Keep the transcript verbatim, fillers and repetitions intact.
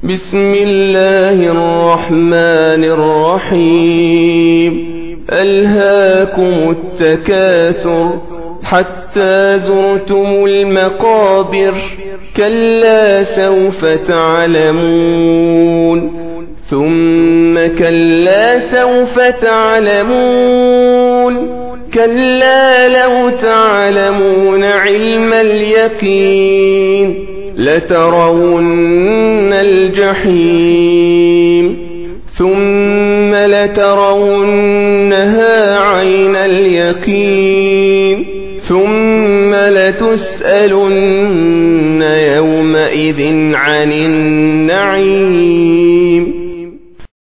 بسم الله الرحمن الرحيم ألهاكم التكاثر حتى زرتم المقابر كلا سوف تعلمون ثم كلا سوف تعلمون كلا لو تعلمون علم اليقين لترون الجحيم ثم لترونها عين اليقين ثم لتسألن يومئذ عن النعيم